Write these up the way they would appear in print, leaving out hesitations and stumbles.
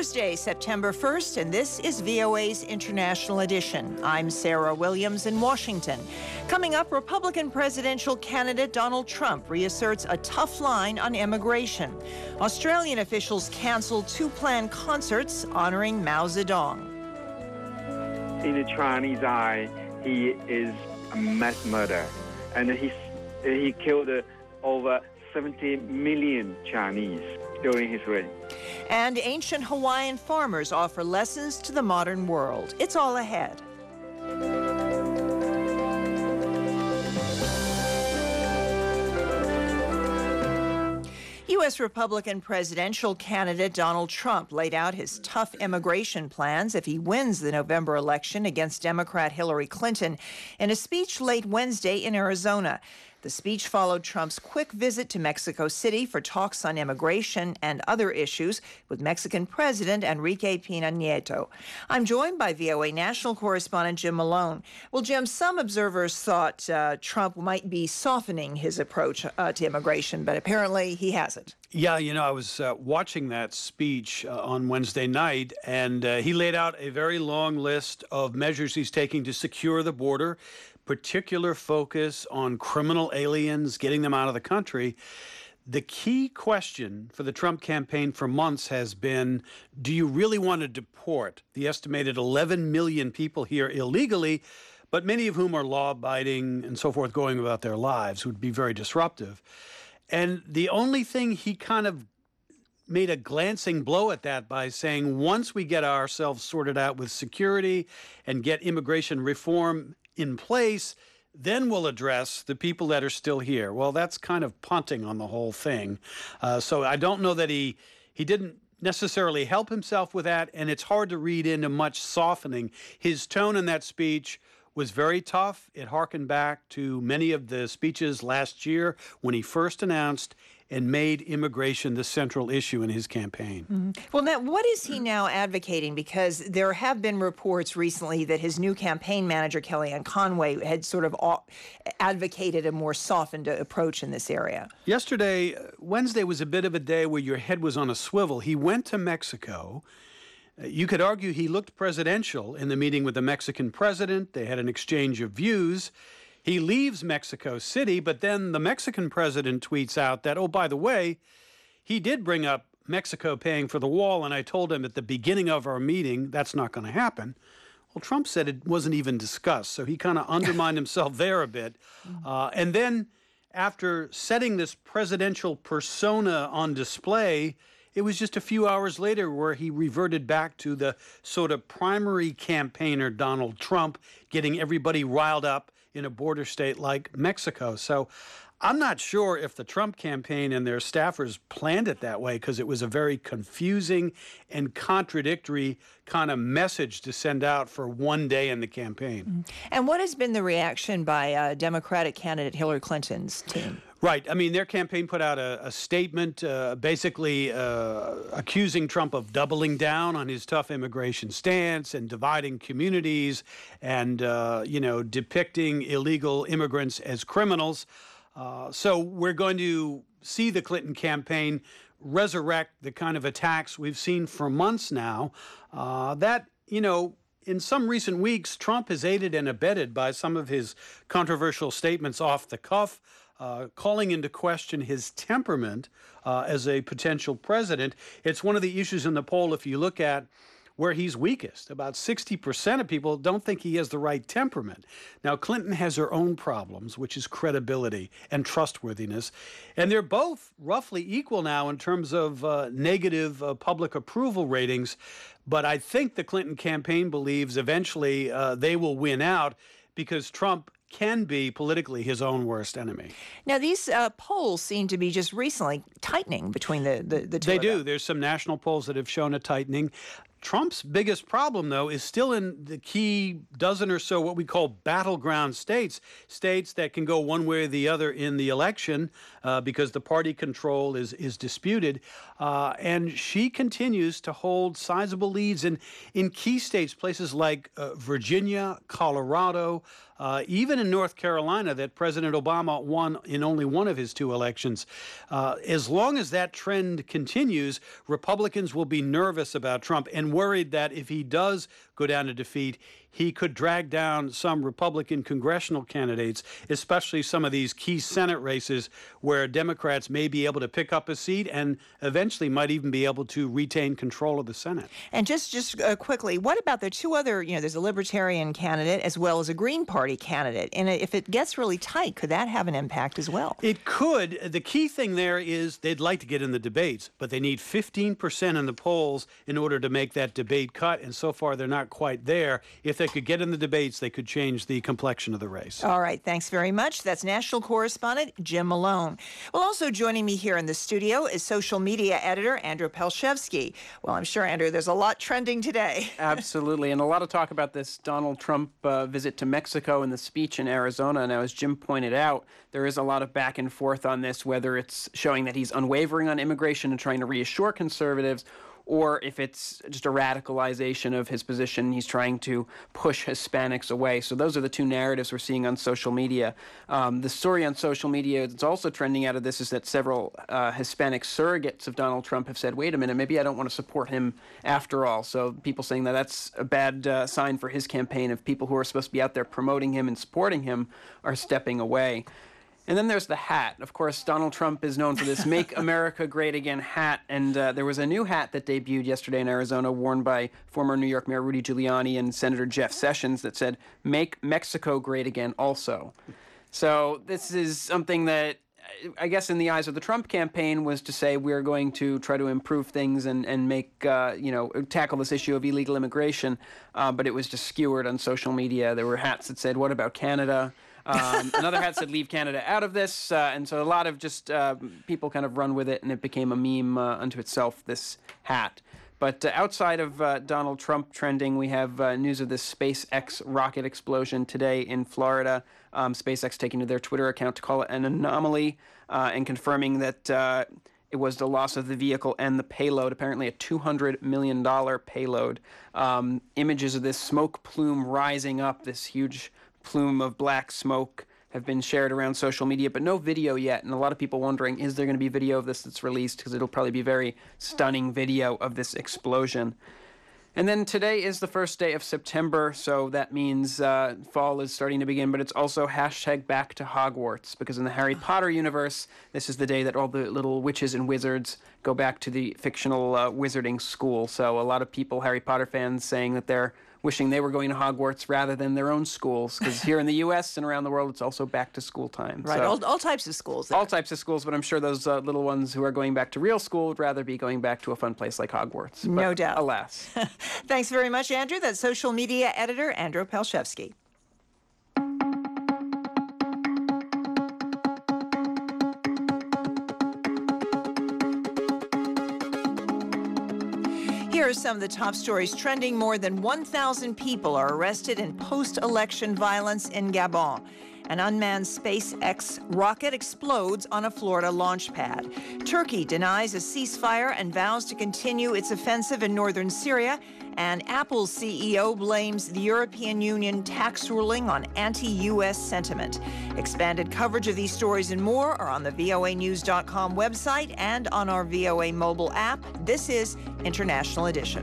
Thursday, September 1st, and this is VOA's International Edition. I'm Sarah Williams in Washington. Coming up, Republican presidential candidate Donald Trump reasserts a tough line on immigration. Australian officials cancel two planned concerts honoring Mao Zedong. In the Chinese eye, he is a mass murderer, and he killed over 70 million Chinese during his reign. And ancient Hawaiian farmers offer lessons to the modern world. It's all ahead. U.S. Republican presidential candidate Donald Trump laid out his tough immigration plans if he wins the November election against Democrat Hillary Clinton in a speech late Wednesday in Arizona. The speech followed Trump's quick visit to Mexico City for talks on immigration and other issues with Mexican President Enrique Pena Nieto. I'm joined by VOA national correspondent Jim Malone. Well, Jim, some observers thought Trump might be softening his approach to immigration, but apparently he hasn't. Yeah, I was watching that speech on Wednesday night, and he laid out a very long list of measures he's taking to secure the border, particular focus on criminal aliens, getting them out of the country. The key question for the Trump campaign for months has been, do you really want to deport the estimated 11 million people here illegally, but many of whom are law-abiding and so forth, going about their lives, would be very disruptive? And the only thing he kind of made a glancing blow at that by saying, once we get ourselves sorted out with security and get immigration reform in place, then we'll address the people that are still here. Well, that's kind of punting on the whole thing. So I don't know that he didn't necessarily help himself with that, and it's hard to read into much softening. His tone in that speech was very tough. It harkened back to many of the speeches last year when he first announced and made immigration the central issue in his campaign. Mm-hmm. Well, now, what is he now advocating? Because there have been reports recently that his new campaign manager, Kellyanne Conway, had sort of advocated a more softened approach in this area. Yesterday, Wednesday, was a bit of a day where your head was on a swivel. He went to Mexico. You could argue he looked presidential in the meeting with the Mexican president. They had an exchange of views. He leaves Mexico City, but then the Mexican president tweets out that, oh, by the way, he did bring up Mexico paying for the wall, and I told him at the beginning of our meeting that's not going to happen. Well, Trump said it wasn't even discussed, so he kind of undermined himself there a bit. And then after setting this presidential persona on display, it was just a few hours later where he reverted back to the sort of primary campaigner Donald Trump, getting everybody riled up in a border state like Mexico. So I'm not sure if the Trump campaign and their staffers planned it that way, because it was a very confusing and contradictory kind of message to send out for one day in the campaign. Mm-hmm. And what has been the reaction by Democratic candidate Hillary Clinton's team? Right. I mean, their campaign put out a statement basically accusing Trump of doubling down on his tough immigration stance and dividing communities and, depicting illegal immigrants as criminals. So we're going to see the Clinton campaign resurrect the kind of attacks we've seen for months now in some recent weeks, Trump is aided and abetted by some of his controversial statements off the cuff, calling into question his temperament as a potential president. It's one of the issues in the poll, if you look at where he's weakest. About 60% of people don't think he has the right temperament. Now, Clinton has her own problems, which is credibility and trustworthiness. And they're both roughly equal now in terms of negative public approval ratings. But I think the Clinton campaign believes eventually they will win out because Trump can be politically his own worst enemy. Now, these polls seem to be just recently tightening between the two They of do. them. There's some national polls that have shown a tightening. Trump's biggest problem, though, is still in the key dozen or so what we call battleground states, states that can go one way or the other in the election because the party control is disputed. And she continues to hold sizable leads in key states, places like Virginia, Colorado, even in North Carolina that President Obama won in only one of his 2 elections. As long as that trend continues, Republicans will be nervous about Trump and worried that if he does go down to defeat, he could drag down some Republican congressional candidates, especially some of these key Senate races where Democrats may be able to pick up a seat and eventually might even be able to retain control of the Senate. And just quickly, what about the 2 other, there's a Libertarian candidate as well as a Green Party candidate. And if it gets really tight, could that have an impact as well? It could. The key thing there is they'd like to get in the debates, but they need 15% in the polls in order to make that debate cut. And so far, they're not quite there. If they could get in the debates, they could change the complexion of the race. All right. Thanks very much. That's national correspondent Jim Malone. Well, also joining me here in the studio is social media editor Andrew Pelshevsky. Well, I'm sure, Andrew, there's a lot trending today. Absolutely. And a lot of talk about this Donald Trump visit to Mexico and the speech in Arizona. Now, as Jim pointed out, there is a lot of back and forth on this, whether it's showing that he's unwavering on immigration and trying to reassure conservatives, or if it's just a radicalization of his position, he's trying to push Hispanics away. So those are the 2 narratives we're seeing on social media. The story on social media that's also trending out of this is that several Hispanic surrogates of Donald Trump have said, wait a minute, maybe I don't want to support him after all. So people saying that that's a bad sign for his campaign if people who are supposed to be out there promoting him and supporting him are stepping away. And then there's the hat. Of course, Donald Trump is known for this Make America Great Again hat. And there was a new hat that debuted yesterday in Arizona, worn by former New York Mayor Rudy Giuliani and Senator Jeff Sessions, that said, Make Mexico Great Again also. So this is something that, I guess in the eyes of the Trump campaign, was to say we're going to try to improve things and make, tackle this issue of illegal immigration. But it was just skewered on social media. There were hats that said, what about Canada? Another hat said, leave Canada out of this. And so a lot of just people kind of run with it, and it became a meme unto itself, this hat. But outside of Donald Trump trending, we have news of this SpaceX rocket explosion today in Florida. SpaceX taking to their Twitter account to call it an anomaly and confirming that it was the loss of the vehicle and the payload, apparently a $200 million payload. Images of this smoke plume rising up, this huge plume of black smoke, have been shared around social media, but no video yet. And a lot of people wondering, is there going to be video of this that's released? Because it'll probably be very stunning video of this explosion. And then today is the first day of September, so that means fall is starting to begin, but it's also hashtag back to Hogwarts, because in the Harry Potter universe, this is the day that all the little witches and wizards go back to the fictional wizarding school. So a lot of people, Harry Potter fans, saying that they're wishing they were going to Hogwarts rather than their own schools, because here in the U.S. and around the world, it's also back to school time. Right, so, all types of schools there. All types of schools, but I'm sure those little ones who are going back to real school would rather be going back to a fun place like Hogwarts. No doubt. Alas. Thanks very much, Andrew. That's social media editor Andrew Pelshevsky. Here are some of the top stories trending. More than 1,000 people are arrested in post-election violence in Gabon. An unmanned SpaceX rocket explodes on a Florida launch pad. Turkey denies a ceasefire and vows to continue its offensive in northern Syria. And Apple's CEO blames the European Union tax ruling on anti-U.S. sentiment. Expanded coverage of these stories and more are on the voanews.com website and on our VOA mobile app. This is International Edition.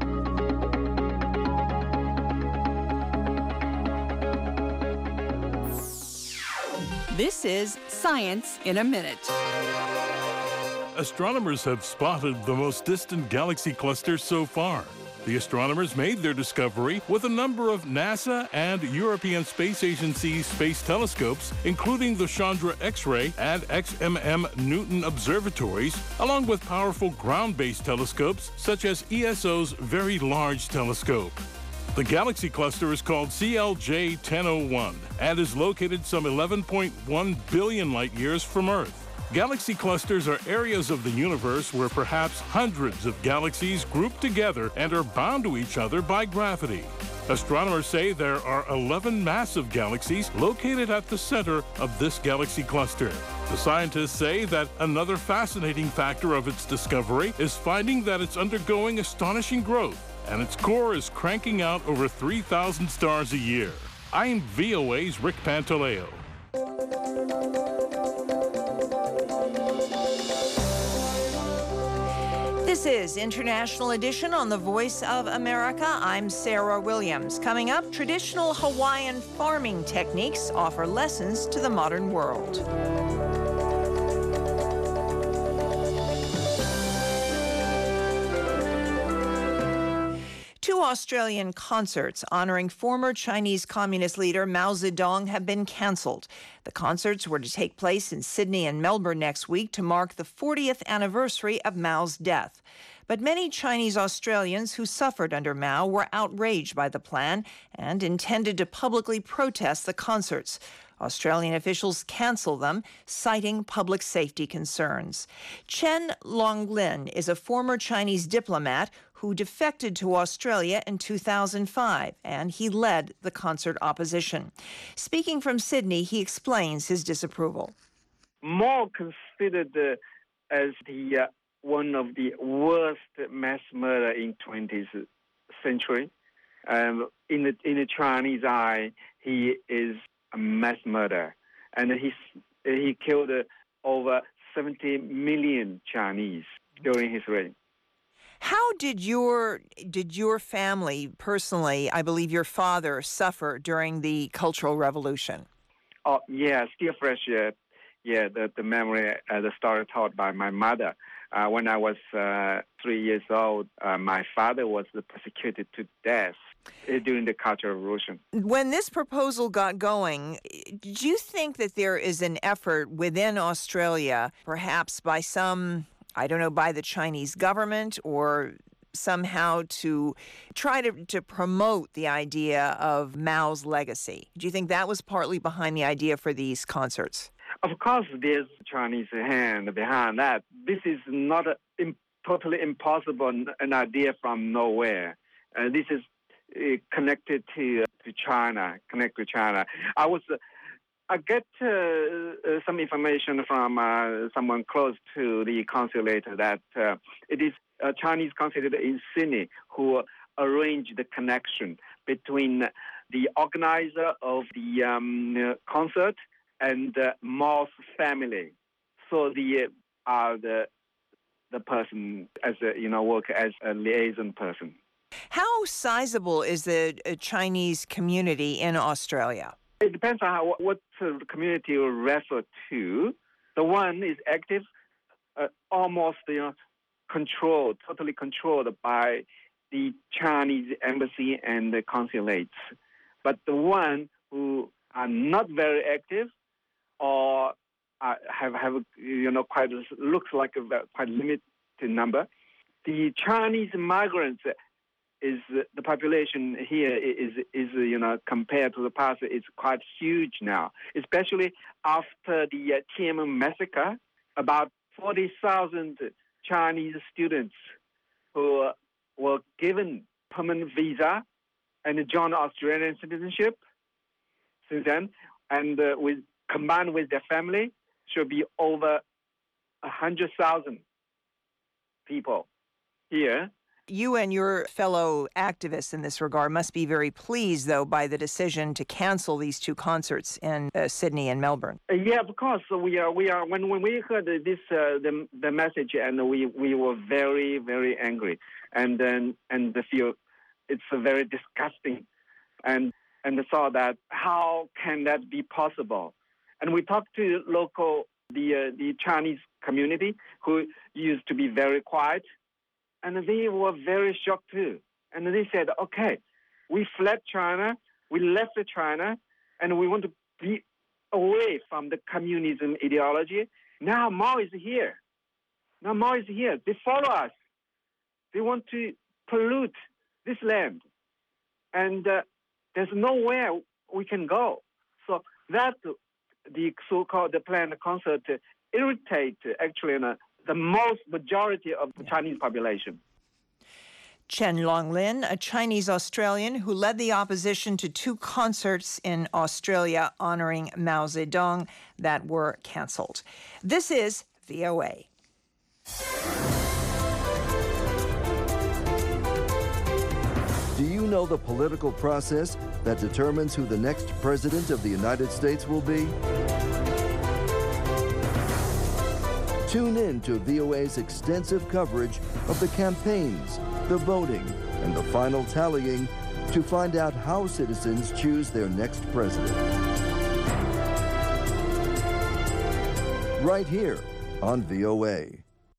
This is Science in a Minute. Astronomers have spotted the most distant galaxy cluster so far. The astronomers made their discovery with a number of NASA and European Space Agency space telescopes, including the Chandra X-ray and XMM Newton observatories, along with powerful ground-based telescopes such as ESO's Very Large Telescope. The galaxy cluster is called CLJ 1001 and is located some 11.1 billion light-years from Earth. Galaxy clusters are areas of the universe where perhaps hundreds of galaxies group together and are bound to each other by gravity. Astronomers say there are 11 massive galaxies located at the center of this galaxy cluster. The scientists say that another fascinating factor of its discovery is finding that it's undergoing astonishing growth, and its core is cranking out over 3,000 stars a year. I'm VOA's Rick Pantaleo. This is International Edition on the Voice of America. I'm Sarah Williams. Coming up, traditional Hawaiian farming techniques offer lessons to the modern world. Two Australian concerts honoring former Chinese Communist leader Mao Zedong have been cancelled. The concerts were to take place in Sydney and Melbourne next week to mark the 40th anniversary of Mao's death. But many Chinese Australians who suffered under Mao were outraged by the plan and intended to publicly protest the concerts. Australian officials canceled them, citing public safety concerns. Chen Longlin is a former Chinese diplomat who defected to Australia in 2005, and he led the concert opposition. Speaking from Sydney, he explains his disapproval. Mao considered as the one of the worst mass murder in 20th century. In the Chinese eye, he is a mass murderer, and he killed over 70 million Chinese during his reign. How did your family personally, I believe your father, suffer during the Cultural Revolution? Oh yeah, still fresh. The memory, the story told by my mother. When I was 3 years old, my father was persecuted to death during the Cultural Revolution. When this proposal got going, do you think that there is an effort within Australia, perhaps by by the Chinese government or somehow to try to promote the idea of Mao's legacy? Do you think that was partly behind the idea for these concerts? Of course, there's Chinese hand behind that. This is not totally impossible, an idea from nowhere. This is connected to China. I get some information from someone close to the consulate that it is a Chinese consulate in Sydney who arranged the connection between the organizer of the concert and Mao's family. So the person as work as a liaison person. How sizable is the Chinese community in Australia? It depends on what community you refer to. The one is active, almost totally controlled by the Chinese embassy and the consulates. But the one who are not very active or have looks like a quite limited number, the Chinese migrants is the population here is compared to the past is quite huge now, especially after the Tiananmen massacre. About 40,000 Chinese students who were given permanent visa and joined Australian citizenship since then, and combined with their family, should be over 100,000 people here. You and your fellow activists in this regard must be very pleased, though, by the decision to cancel these two concerts in Sydney and Melbourne. Yeah, of course. We are. When we heard this, the message, and we were very, very angry, and feel it's very disgusting, and saw that how can that be possible? And we talked to the Chinese community who used to be very quiet. And they were very shocked too. And they said, okay, we fled China, we left China, and we want to be away from the communism ideology. Now Mao is here. They follow us. They want to pollute this land. And there's nowhere we can go. So that the so-called planned concert irritate actually the most majority of the Chinese population. Chen Longlin, a Chinese Australian who led the opposition to 2 concerts in Australia honoring Mao Zedong that were canceled. This is VOA. Do you know the political process that determines who the next president of the United States will be? Tune in to VOA's extensive coverage of the campaigns, the voting, and the final tallying to find out how citizens choose their next president. Right here on VOA.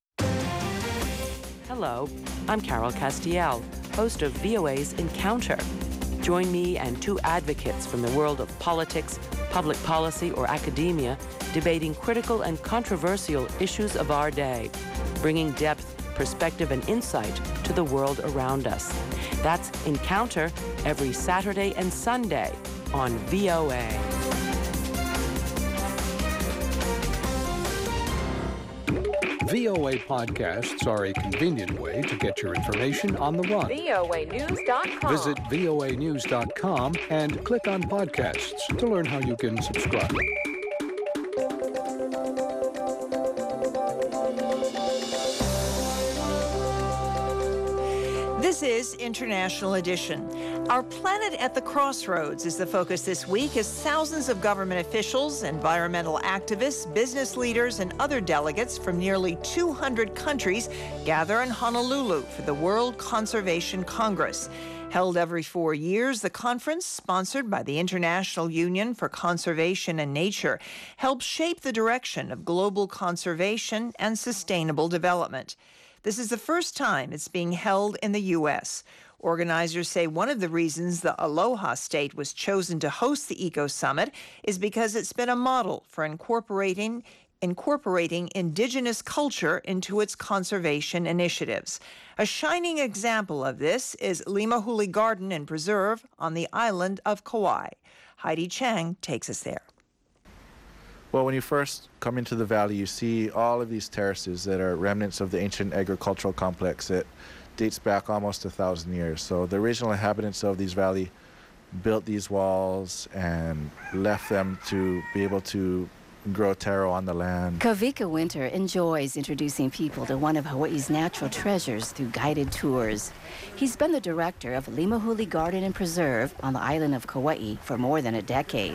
Hello, I'm Carol Castiel, host of VOA's Encounter. Join me and 2 advocates from the world of politics, public policy, or academia debating critical and controversial issues of our day, bringing depth, perspective, and insight to the world around us. That's Encounter every Saturday and Sunday on VOA. VOA podcasts are a convenient way to get your information on the run. voanews.com. Visit voanews.com and click on podcasts to learn how you can subscribe. This is International Edition. Our planet at the crossroads is the focus this week as thousands of government officials, environmental activists, business leaders, and other delegates from nearly 200 countries gather in Honolulu for the World Conservation Congress. Held every 4 years, the conference, sponsored by the International Union for Conservation and Nature, helps shape the direction of global conservation and sustainable development. This is the first time it's being held in the U.S. Organizers say one of the reasons the Aloha State was chosen to host the Eco Summit is because it's been a model for incorporating indigenous culture into its conservation initiatives. A shining example of this is Limahuli Garden and Preserve on the island of Kauai. Heidi Chang takes us there. Well, when you first come into the valley, you see all of these terraces that are remnants of the ancient agricultural complex that dates back almost 1,000 years. So the original inhabitants of these valley built these walls and left them to be able to grow taro on the land. Kavika Winter enjoys introducing people to one of Hawaii's natural treasures through guided tours. He's been the director of Limahuli Garden and Preserve on the island of Kauai for more than a decade.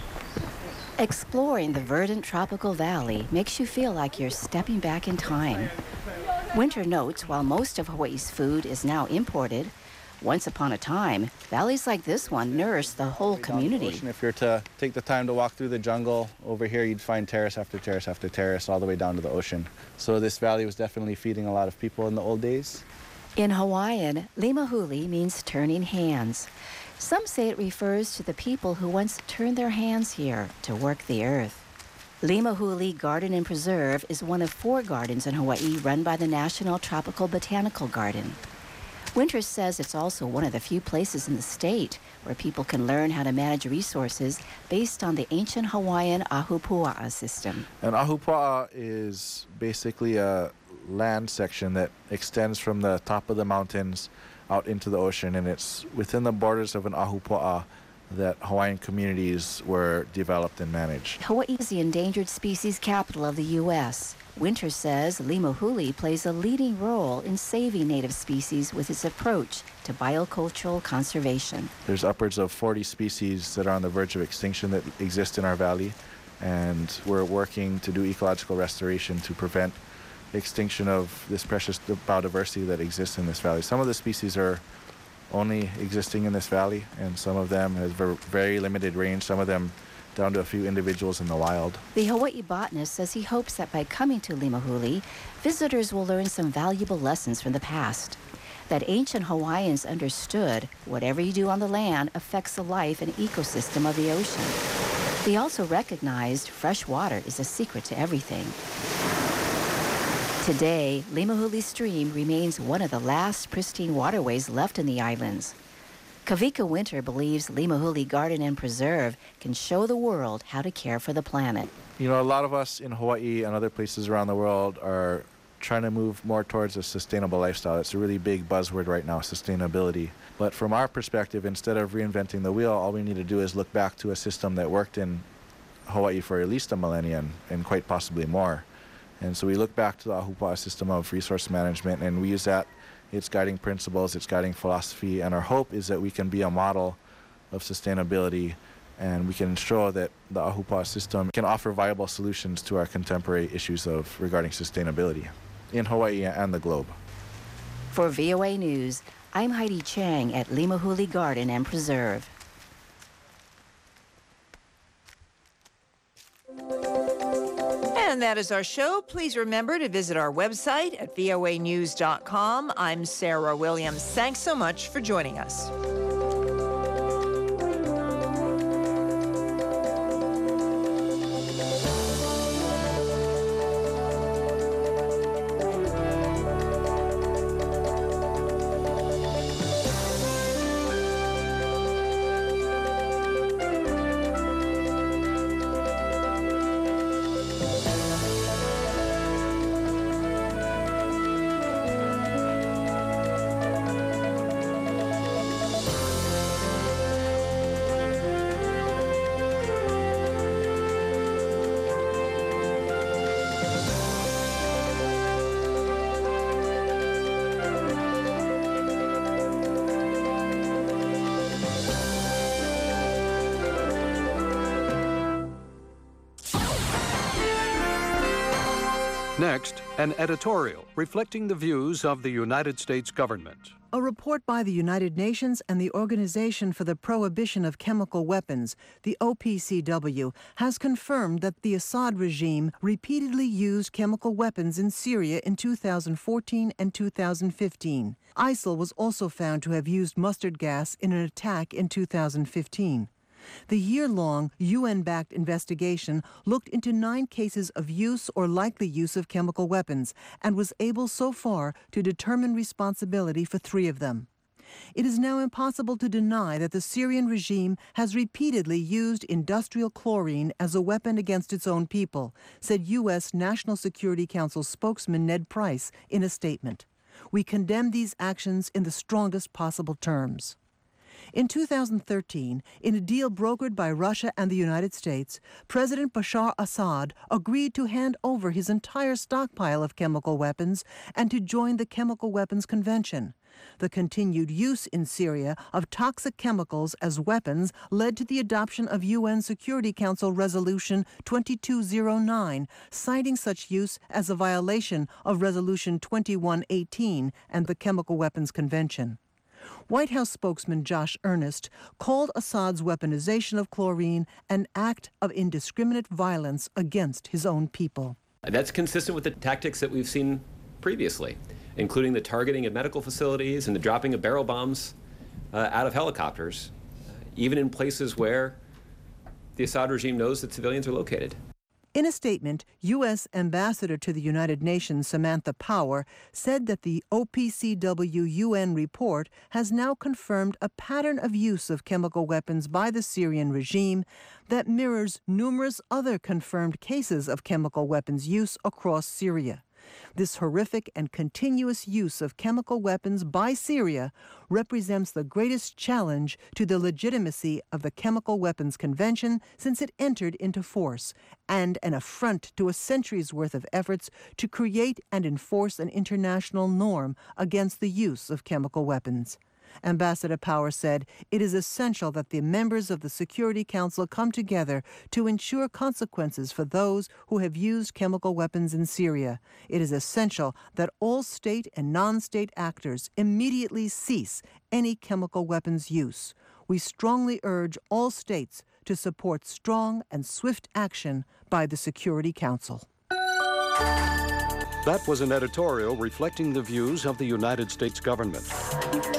Exploring the verdant tropical valley makes you feel like you're stepping back in time. Winter notes while most of Hawaii's food is now imported, once upon a time, valleys like this one nourished the whole community. If you're to take the time to walk through the jungle, over here you'd find terrace after terrace after terrace all the way down to the ocean. So this valley was definitely feeding a lot of people in the old days. In Hawaiian, Limahuli means turning hands. Some say it refers to the people who once turned their hands here to work the earth. Limahuli Garden and Preserve is one of 4 gardens in Hawaii run by the National Tropical Botanical Garden. Winters says it's also one of the few places in the state where people can learn how to manage resources based on the ancient Hawaiian ahupua'a system. An ahupua'a is basically a land section that extends from the top of the mountains out into the ocean, and it's within the borders of an ahupua'a that Hawaiian communities were developed and managed. Hawaii is the endangered species capital of the U.S. Winter says Limahuli plays a leading role in saving native species with its approach to biocultural conservation. There's upwards of 40 species that are on the verge of extinction that exist in our valley, and we're working to do ecological restoration to prevent extinction of this precious biodiversity that exists in this valley. Some of the species are only existing in this valley, and some of them have very limited range, some of them down to a few individuals in the wild. The Hawaii botanist says he hopes that by coming to Limahuli, visitors will learn some valuable lessons from the past. That ancient Hawaiians understood whatever you do on the land affects the life and ecosystem of the ocean. They also recognized fresh water is a secret to everything. Today, Limahuli Stream remains one of the last pristine waterways left in the islands. Kavika Winter believes Limahuli Garden and Preserve can show the world how to care for the planet. You know, a lot of us in Hawaii and other places around the world are trying to move more towards a sustainable lifestyle. It's a really big buzzword right now, sustainability. But from our perspective, instead of reinventing the wheel, all we need to do is look back to a system that worked in Hawaii for at least a millennium and quite possibly more. And so we look back to the Ahupua'a system of resource management, and we use that, its guiding principles, its guiding philosophy, and our hope is that we can be a model of sustainability, and we can show that the Ahupua'a system can offer viable solutions to our contemporary issues regarding sustainability in Hawaii and the globe. For VOA News, I'm Heidi Chang at Limahuli Garden and Preserve. And that is our show. Please remember to visit our website at voanews.com. I'm Sarah Williams. Thanks so much for joining us. Next, an editorial reflecting the views of the United States government. A report by the United Nations and the Organization for the Prohibition of Chemical Weapons, the OPCW, has confirmed that the Assad regime repeatedly used chemical weapons in Syria in 2014 and 2015. ISIL was also found to have used mustard gas in an attack in 2015. The year-long UN-backed investigation looked into 9 cases of use or likely use of chemical weapons and was able so far to determine responsibility for 3 of them. It is now impossible to deny that the Syrian regime has repeatedly used industrial chlorine as a weapon against its own people, said U.S. National Security Council spokesman Ned Price in a statement. We condemn these actions in the strongest possible terms. In 2013, in a deal brokered by Russia and the United States, President Bashar Assad agreed to hand over his entire stockpile of chemical weapons and to join the Chemical Weapons Convention. The continued use in Syria of toxic chemicals as weapons led to the adoption of UN Security Council Resolution 2209, citing such use as a violation of Resolution 2118 and the Chemical Weapons Convention. White House spokesman Josh Earnest called Assad's weaponization of chlorine an act of indiscriminate violence against his own people. That's consistent with the tactics that we've seen previously, including the targeting of medical facilities and the dropping of barrel bombs out of helicopters, even in places where the Assad regime knows that civilians are located. In a statement, U.S. Ambassador to the United Nations Samantha Power said that the OPCW UN report has now confirmed a pattern of use of chemical weapons by the Syrian regime that mirrors numerous other confirmed cases of chemical weapons use across Syria. This horrific and continuous use of chemical weapons by Syria represents the greatest challenge to the legitimacy of the Chemical Weapons Convention since it entered into force, and an affront to a century's worth of efforts to create and enforce an international norm against the use of chemical weapons. Ambassador Power said it is essential that the members of the Security Council come together to ensure consequences for those who have used chemical weapons in Syria. It is essential that all state and non-state actors immediately cease any chemical weapons use. We strongly urge all states to support strong and swift action by the Security Council. That was an editorial reflecting the views of the United States government.